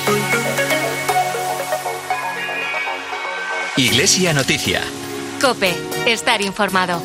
Iglesia Noticia. COPE. Estar informado.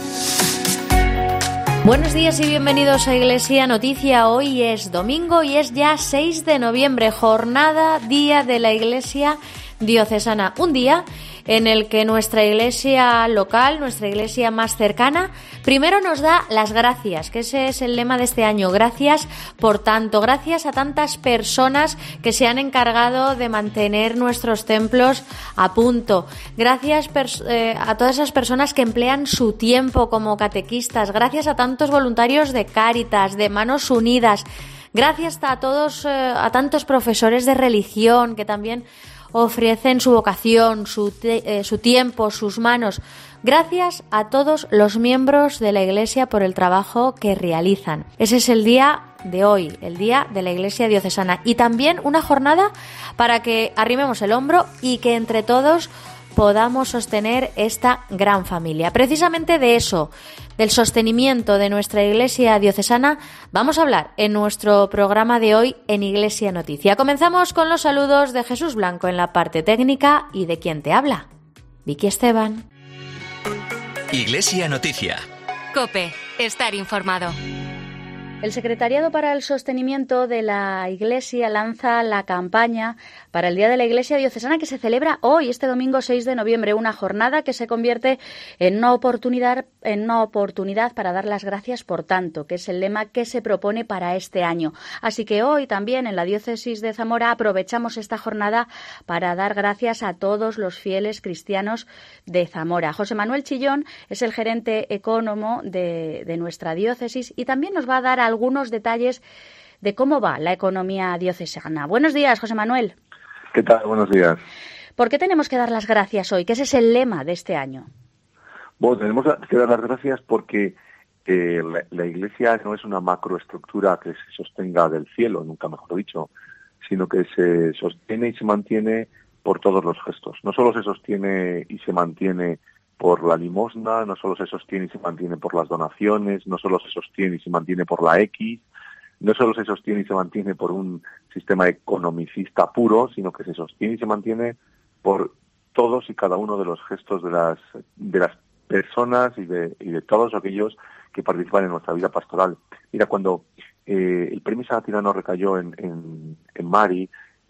Buenos días y bienvenidos a Iglesia Noticia. Hoy es domingo y es ya 6 de noviembre, jornada, día de la Iglesia Diocesana. Un día en el que nuestra iglesia local, nuestra iglesia más cercana, primero nos da las gracias, que ese es el lema de este año. Gracias por tanto, gracias a tantas personas que se han encargado de mantener nuestros templos a punto. Gracias a todas esas personas que emplean su tiempo como catequistas. Gracias a tantos voluntarios de Cáritas, de Manos Unidas. Gracias a todos, a tantos profesores de religión que también ofrecen su vocación, su tiempo, sus manos. Gracias a todos los miembros de la Iglesia por el trabajo que realizan. Ese es el día de hoy, el día de la Iglesia Diocesana. Y también una jornada para que arrimemos el hombro y que entre todos podamos sostener esta gran familia. Precisamente de eso, del sostenimiento de nuestra Iglesia Diocesana, vamos a hablar en nuestro programa de hoy en Iglesia Noticia. Comenzamos con los saludos de Jesús Blanco en la parte técnica y de quien te habla, Vicky Esteban. Iglesia Noticia. COPE. Estar informado. El Secretariado para el Sostenimiento de la Iglesia lanza la campaña para el Día de la Iglesia Diocesana que se celebra hoy, este domingo 6 de noviembre, una jornada que se convierte en una oportunidad para dar las gracias por tanto, que es el lema que se propone para este año. Así que hoy también en la Diócesis de Zamora aprovechamos esta jornada para dar gracias a todos los fieles cristianos de Zamora. José Manuel Chillón es el gerente ecónomo de nuestra diócesis y también nos va a dar algunos detalles de cómo va la economía diocesana. Buenos días, José Manuel. ¿Qué tal? Buenos días. ¿Por qué tenemos que dar las gracias hoy? Que ese es el lema de este año. Bueno, tenemos que dar las gracias porque la Iglesia no es una macroestructura que se sostenga del cielo, nunca mejor dicho, sino que se sostiene y se mantiene por todos los gestos. No solo se sostiene y se mantiene por la limosna, no solo se sostiene y se mantiene por las donaciones, no solo se sostiene y se mantiene por la X, no solo se sostiene y se mantiene por un sistema economicista puro, sino que se sostiene y se mantiene por todos y cada uno de los gestos de las personas y de todos aquellos que participan en nuestra vida pastoral. Mira, cuando el premio Sara Tirano recayó en Mari,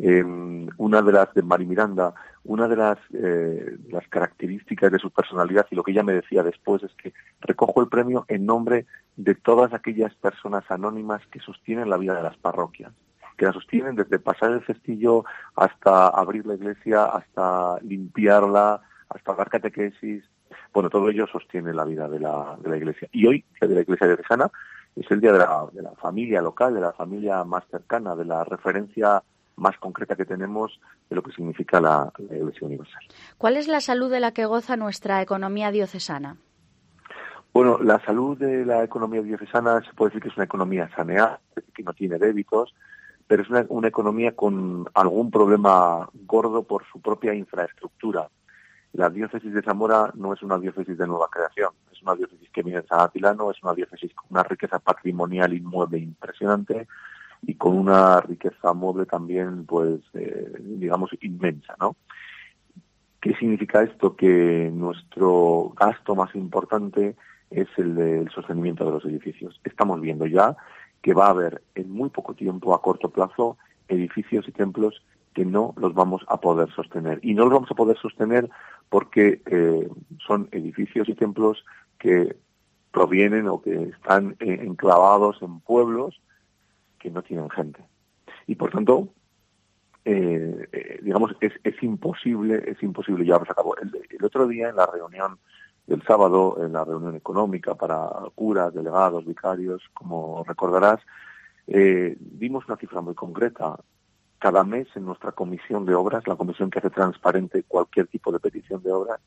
una de las de Mari Miranda, una de las características de su personalidad y lo que ella me decía después es que recojo el premio en nombre de todas aquellas personas anónimas que sostienen la vida de las parroquias, que la sostienen desde pasar el cestillo hasta abrir la iglesia, hasta limpiarla, hasta dar catequesis. Bueno, todo ello sostiene la vida de la iglesia. Y hoy, el de la Iglesia Diocesana, es el día de la familia local, de la familia más cercana, de la referencia más concreta que tenemos de lo que significa la Iglesia Universal. ¿Cuál es la salud de la que goza nuestra economía diocesana? Bueno, la salud de la economía diocesana se puede decir que es una economía saneada, que no tiene débitos, pero es una economía con algún problema gordo por su propia infraestructura. La diócesis de Zamora no es una diócesis de nueva creación, es una diócesis que viene de San Atilano, es una diócesis con una riqueza patrimonial inmueble impresionante, y con una riqueza mueble también, pues, digamos, inmensa, ¿no? ¿Qué significa esto? Que nuestro gasto más importante es el del sostenimiento de los edificios. Estamos viendo ya que va a haber en muy poco tiempo, a corto plazo, edificios y templos que no los vamos a poder sostener. Y no los vamos a poder sostener porque son edificios y templos que provienen o que están enclavados en pueblos que no tienen gente. Y por tanto, digamos, es imposible llevarlos a cabo. El otro día, en la reunión del sábado, en la reunión económica para curas, delegados, vicarios, como recordarás, dimos una cifra muy concreta. Cada mes en nuestra comisión de obras, la comisión que hace transparente cualquier tipo de petición de obras,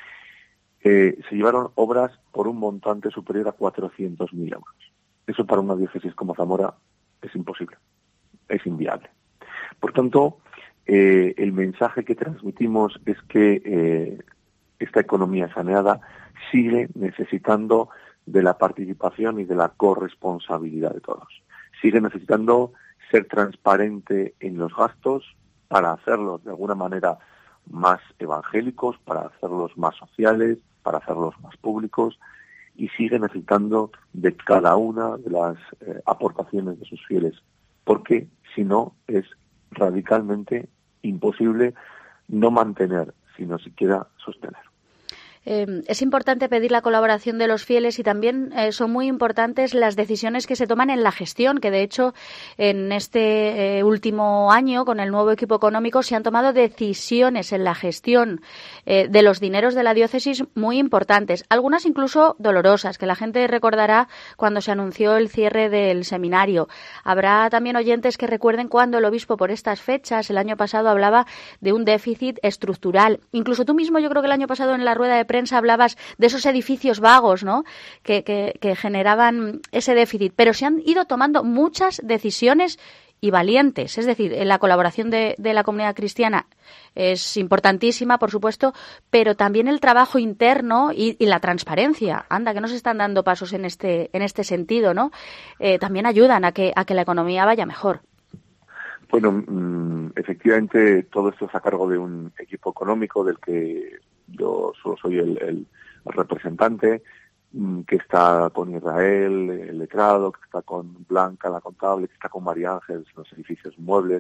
se llevaron obras por un montante superior a 400.000 euros. Eso para una diócesis como Zamora es imposible, es inviable. Por tanto, el mensaje que transmitimos es que esta economía saneada sigue necesitando de la participación y de la corresponsabilidad de todos. Sigue necesitando ser transparente en los gastos, para hacerlos de alguna manera más evangélicos, para hacerlos más sociales, para hacerlos más públicos, y sigue necesitando de cada una de las aportaciones de sus fieles, porque si no es radicalmente imposible no mantener, sino siquiera sostener. Es importante pedir la colaboración de los fieles y también son muy importantes las decisiones que se toman en la gestión, que de hecho en este último año con el nuevo equipo económico se han tomado decisiones en la gestión de los dineros de la diócesis muy importantes, algunas incluso dolorosas, que la gente recordará cuando se anunció el cierre del seminario. Habrá también oyentes que recuerden cuando el obispo por estas fechas, el año pasado, hablaba de un déficit estructural. Incluso tú mismo, yo creo que el año pasado en la rueda de prensa hablabas de esos edificios vagos, ¿no?, que generaban ese déficit, pero se han ido tomando muchas decisiones y valientes. Es decir, la colaboración de la comunidad cristiana es importantísima, por supuesto, pero también el trabajo interno y la transparencia. Anda, que nos están dando pasos en este sentido, ¿no? También ayudan a que la economía vaya mejor. Bueno, efectivamente, todo esto es a cargo de un equipo económico del que yo solo soy el representante, que está con Israel, el letrado, que está con Blanca, la contable, que está con María Ángeles, los edificios muebles.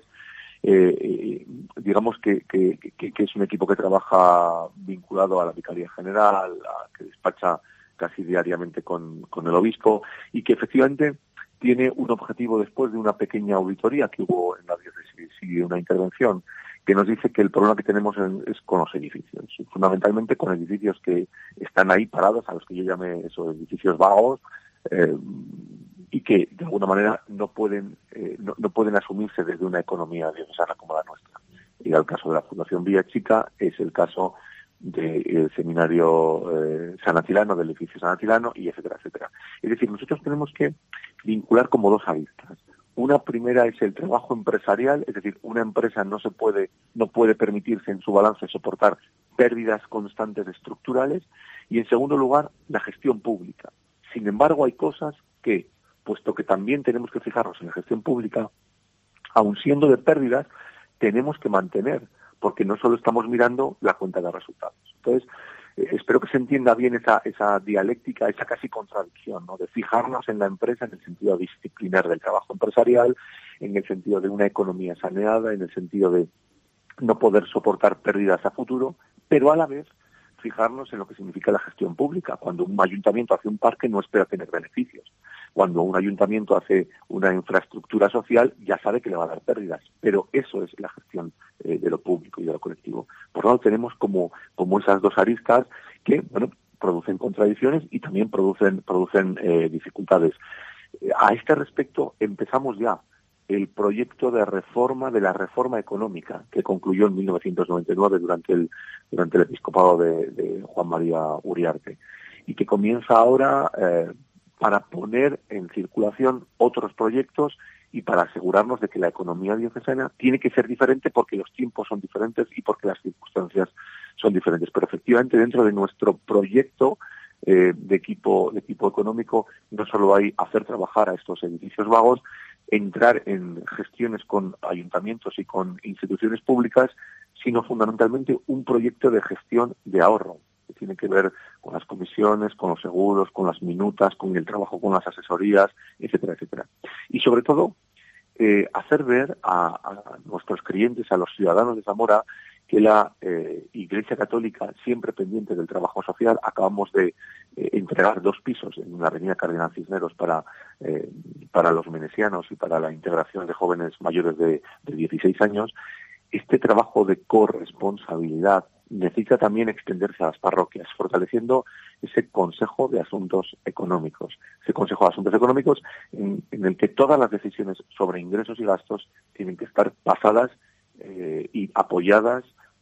Digamos que es un equipo que trabaja vinculado a la Vicaría General, que despacha casi diariamente con el obispo, y que efectivamente tiene un objetivo después de una pequeña auditoría que hubo en la diócesis y una intervención que nos dice que el problema que tenemos es con los edificios, fundamentalmente con edificios que están ahí parados, a los que yo llamé esos edificios vagos, y que de alguna manera no pueden asumirse desde una economía diocesana como la nuestra. Y el caso de la Fundación Villa Chica es el caso del seminario San Atilano, del edificio San Atilano, y etcétera, etcétera. Es decir, nosotros tenemos que vincular como dos aristas. Una primera es el trabajo empresarial, es decir, una empresa no puede permitirse en su balance soportar pérdidas constantes estructurales, y en segundo lugar, la gestión pública. Sin embargo, hay cosas que, puesto que también tenemos que fijarnos en la gestión pública, aun siendo de pérdidas, tenemos que mantener, porque no solo estamos mirando la cuenta de resultados. Entonces, espero que se entienda bien esa dialéctica, esa casi contradicción, ¿no?, de fijarnos en la empresa en el sentido de disciplinar del trabajo empresarial, en el sentido de una economía saneada, en el sentido de no poder soportar pérdidas a futuro, pero a la vez fijarnos en lo que significa la gestión pública. Cuando un ayuntamiento hace un parque no espera tener beneficios. Cuando un ayuntamiento hace una infraestructura social ya sabe que le va a dar pérdidas, pero eso es la gestión de lo público y de lo colectivo. Por lo tanto, tenemos como esas dos aristas que, bueno, producen contradicciones y también producen dificultades. A este respecto empezamos ya el proyecto de la reforma económica que concluyó en 1999 durante el episcopado de Juan María Uriarte, y que comienza ahora para poner en circulación otros proyectos y para asegurarnos de que la economía diocesana tiene que ser diferente porque los tiempos son diferentes y porque las circunstancias son diferentes. Pero efectivamente dentro de nuestro proyecto de equipo económico no solo hay hacer trabajar a estos edificios vagos, entrar en gestiones con ayuntamientos y con instituciones públicas, sino fundamentalmente un proyecto de gestión de ahorro, que tiene que ver con las comisiones, con los seguros, con las minutas, con el trabajo con las asesorías, etcétera, etcétera. Y sobre todo, hacer ver a nuestros creyentes, a los ciudadanos de Zamora, que la Iglesia Católica, siempre pendiente del trabajo social, acabamos de entregar 2 pisos en la avenida Cardenal Cisneros para los menesianos y para la integración de jóvenes mayores de 16 años. Este trabajo de corresponsabilidad necesita también extenderse a las parroquias, fortaleciendo ese Consejo de Asuntos Económicos. Ese Consejo de Asuntos Económicos en el que todas las decisiones sobre ingresos y gastos tienen que estar basadas y apoyadas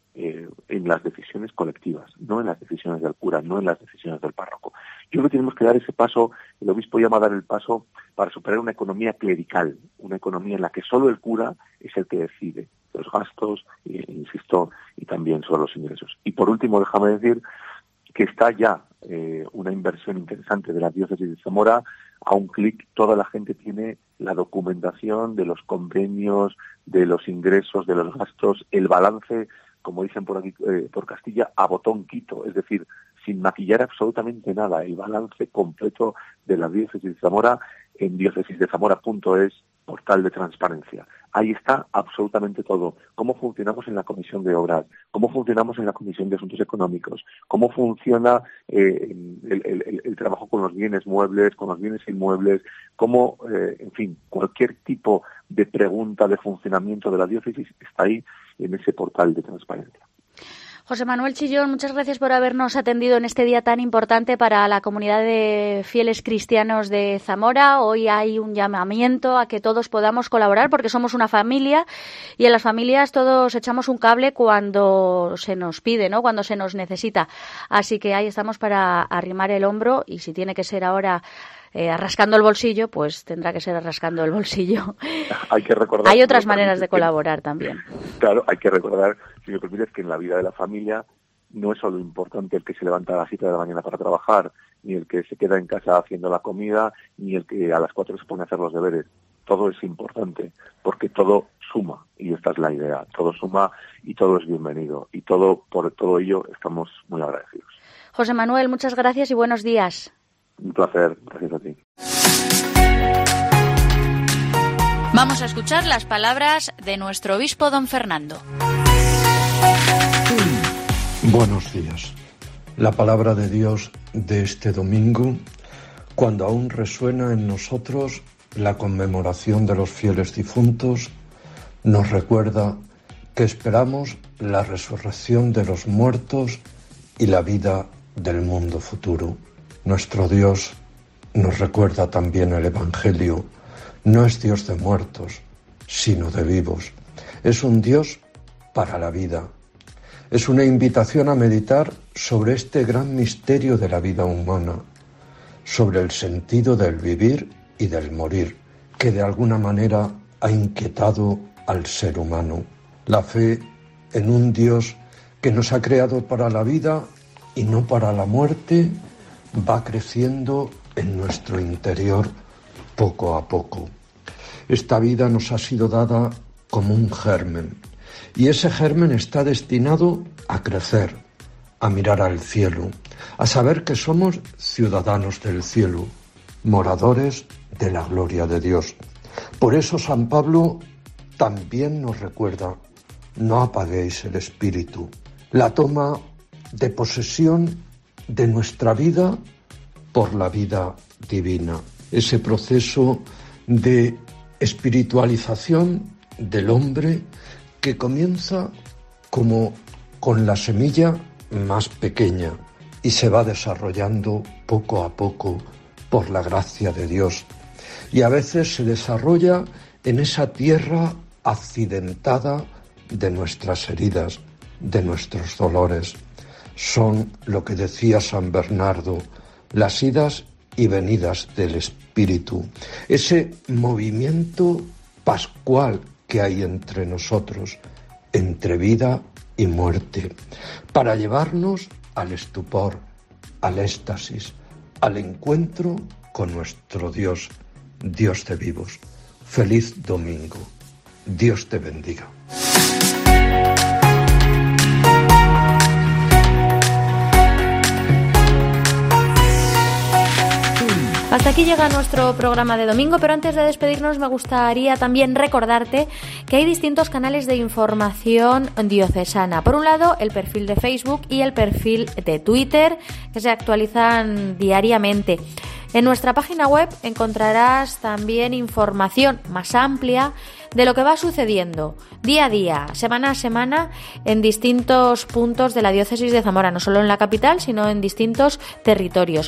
en las decisiones colectivas, no en las decisiones del cura, no en las decisiones del párroco. Yo creo que tenemos que dar ese paso, el obispo llama a dar el paso para superar una economía clerical, una economía en la que solo el cura es el que decide los gastos, insisto, y también sobre los ingresos. Y por último, déjame decir que está ya una inversión interesante de la diócesis de Zamora a un clic toda la gente tiene la documentación de los convenios, de los ingresos, de los gastos, el balance, como dicen por aquí, por Castilla, a botón quito, es decir, sin maquillar absolutamente nada, el balance completo de la diócesis de Zamora en diócesisdezamora.es, portal de transparencia. Ahí está absolutamente todo. Cómo funcionamos en la Comisión de Obras, cómo funcionamos en la Comisión de Asuntos Económicos, cómo funciona el trabajo con los bienes muebles, con los bienes inmuebles, cómo, en fin, cualquier tipo de pregunta de funcionamiento de la diócesis está ahí en ese portal de transparencia. José Manuel Chillón, muchas gracias por habernos atendido en este día tan importante para la comunidad de fieles cristianos de Zamora. Hoy hay un llamamiento a que todos podamos colaborar porque somos una familia y en las familias todos echamos un cable cuando se nos pide, ¿no? Cuando se nos necesita. Así que ahí estamos para arrimar el hombro y si tiene que ser ahora rascando el bolsillo, pues tendrá que ser rascando el bolsillo. Hay que recordar. Hay otras maneras de colaborar también. Claro, hay que recordar, si me permites, que en la vida de la familia no es solo importante el que se levanta a las 7 de la mañana para trabajar, ni el que se queda en casa haciendo la comida, ni el que a las 4 se pone a hacer los deberes. Todo es importante, porque todo suma, y esta es la idea. Todo suma y todo es bienvenido. Y por todo ello estamos muy agradecidos. José Manuel, muchas gracias y buenos días. Un placer, gracias a ti. Vamos a escuchar las palabras de nuestro obispo don Fernando. Buenos días. La palabra de Dios de este domingo, cuando aún resuena en nosotros la conmemoración de los fieles difuntos, nos recuerda que esperamos la resurrección de los muertos y la vida del mundo futuro. Nuestro Dios, nos recuerda también el Evangelio, no es Dios de muertos, sino de vivos. Es un Dios para la vida. Es una invitación a meditar sobre este gran misterio de la vida humana, sobre el sentido del vivir y del morir, que de alguna manera ha inquietado al ser humano. La fe en un Dios que nos ha creado para la vida y no para la muerte, va creciendo en nuestro interior poco a poco. Esta vida nos ha sido dada como un germen, y ese germen está destinado a crecer, a mirar al cielo, a saber que somos ciudadanos del cielo, moradores de la gloria de Dios. Por eso San Pablo también nos recuerda: no apaguéis el espíritu. La toma de posesión de nuestra vida por la vida divina. Ese proceso de espiritualización del hombre que comienza como con la semilla más pequeña y se va desarrollando poco a poco por la gracia de Dios. Y a veces se desarrolla en esa tierra accidentada de nuestras heridas, de nuestros dolores. Son lo que decía San Bernardo, las idas y venidas del espíritu, ese movimiento pascual que hay entre nosotros, entre vida y muerte, para llevarnos al estupor, al éxtasis, al encuentro con nuestro Dios, Dios de vivos. Feliz domingo. Dios te bendiga. Hasta aquí llega nuestro programa de domingo, pero antes de despedirnos me gustaría también recordarte que hay distintos canales de información diocesana. Por un lado, el perfil de Facebook y el perfil de Twitter, que se actualizan diariamente. En nuestra página web encontrarás también información más amplia de lo que va sucediendo día a día, semana a semana, en distintos puntos de la diócesis de Zamora, no solo en la capital, sino en distintos territorios.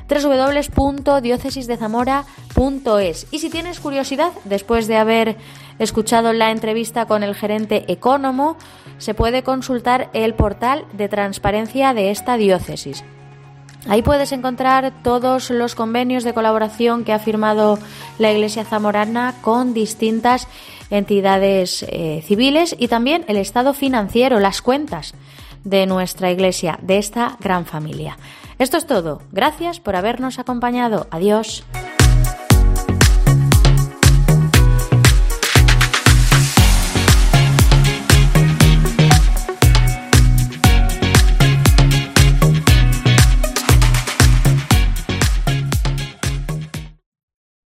www.diocesisdezamora.es. Y si tienes curiosidad, después de haber escuchado la entrevista con el gerente ecónomo, se puede consultar el portal de transparencia de esta diócesis. Ahí puedes encontrar todos los convenios de colaboración que ha firmado la Iglesia zamorana con distintas entidades civiles y también el estado financiero, las cuentas de nuestra Iglesia, de esta gran familia. Esto es todo. Gracias por habernos acompañado. Adiós.